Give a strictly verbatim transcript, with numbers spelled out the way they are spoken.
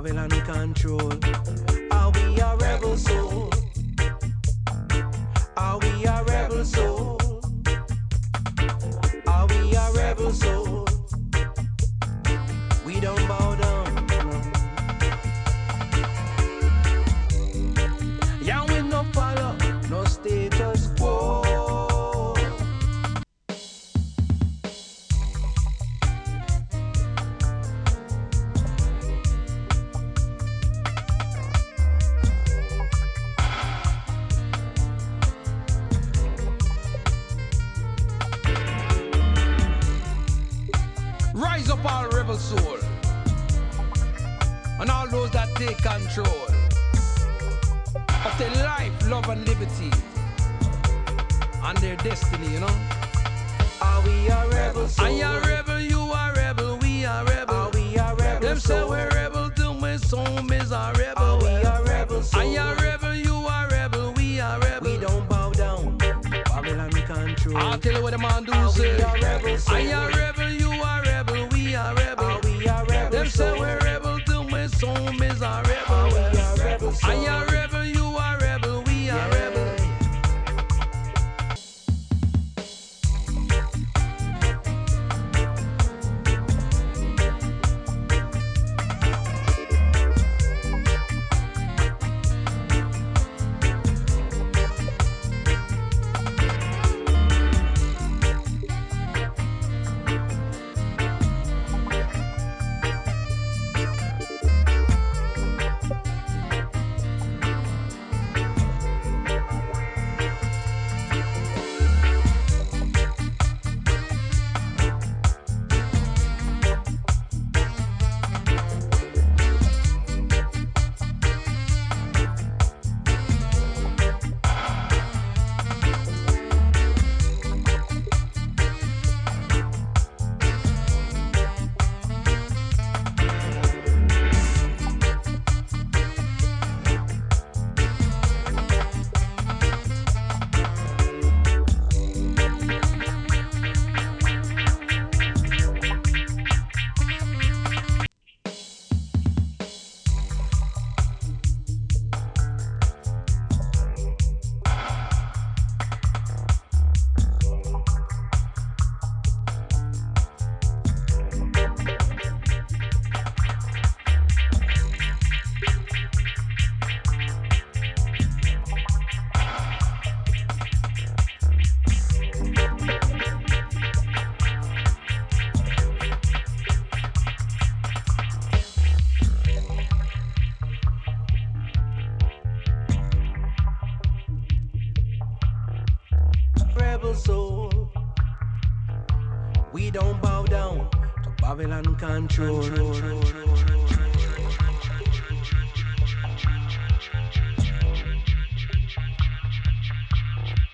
Babylon control. Are we a rebel soul? Are we a rebel soul? Are we a rebel soul? We don't bow down. Yeah, we no follow, no status quo. Rise up all rebel soul, and all those that take control of their life, love and liberty, and their destiny, you know. Are we a rebel soul? I a rebel, you a rebel, we a rebel. Are we a rebel Them soul? Say we're rebel till my soul is a rebel. Are we a rebel soul? I a rebel, you a rebel, we a rebel. We don't bow down, Babylon control. I'll tell you what the man do. Are say we a rebel soul? I a rebel, you a rebel, we a rebel. Are we a rebel Them soul? Say we're rebel till my soul is a rebel. Are we a rebel soul? I a rebel, you a rebel, we a yeah. rebel. Rebel soul, we don't bow down to Babylon control.